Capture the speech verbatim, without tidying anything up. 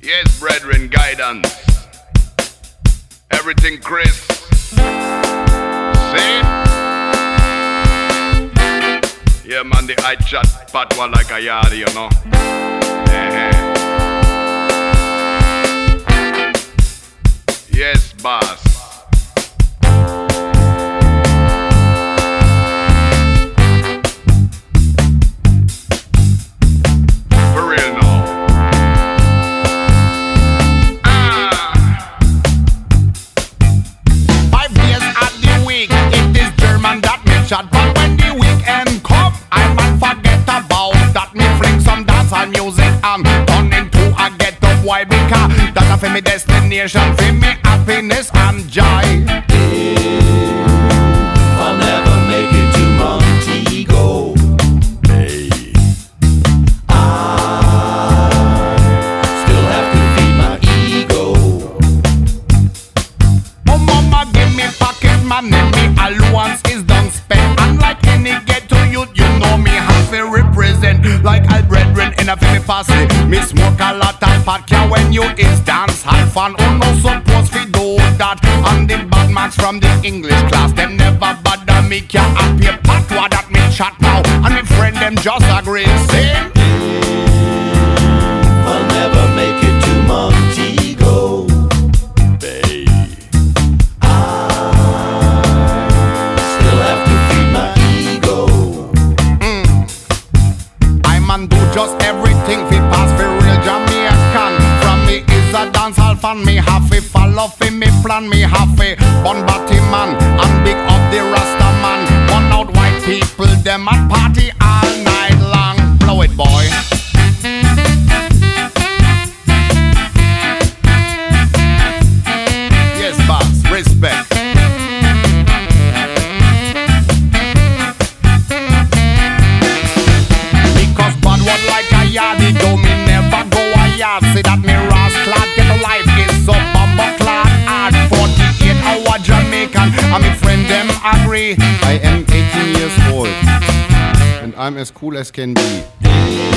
Yes, brethren, guidance. Everything crisp. See? Yeah, man, the I chat patwa like a yard, you know. Uh-huh. Yes, boss. For real now. Ah. Five days at the week, it is German that me chat. But when the weekend come, I man forget about that. Me fling some dance and music and turn into a ghetto boy, because that's for me destination, for me happiness and joy. I'll never make it to Montego Bay. I still have to feed my ego. Oh mama, give me pocket money, me allowance is done spent. Unlike any ghetto youth, you know me have to represent. Like all brethren in a family posse, me smoke a lot of pot. Yeah, when you is dance, have fun. Oh no, supposed to do that. And the bad marks from the English class, them never bother me. Can't appear patwa that me chat now, and me friend them just agree. Same. I'll never make it to Montego Bay. I still have to feed my ego. Mm. I man do just everything fi pass fi real Jamaican. From me is a dancehall fan, me have fi follow fi me plan, me have fi bun batty man and big up the Rasta man. Bun out white people, them at party all night long. Blow it, boy. Yes, boss, respect. Because bad one like a yardie, do me never go a yard. Say that me rascal get a life is so bumper clad hard. Forty-eight hour Jamaican, and my friend them agree. I am eighteen years old, and I'm as cool as can be.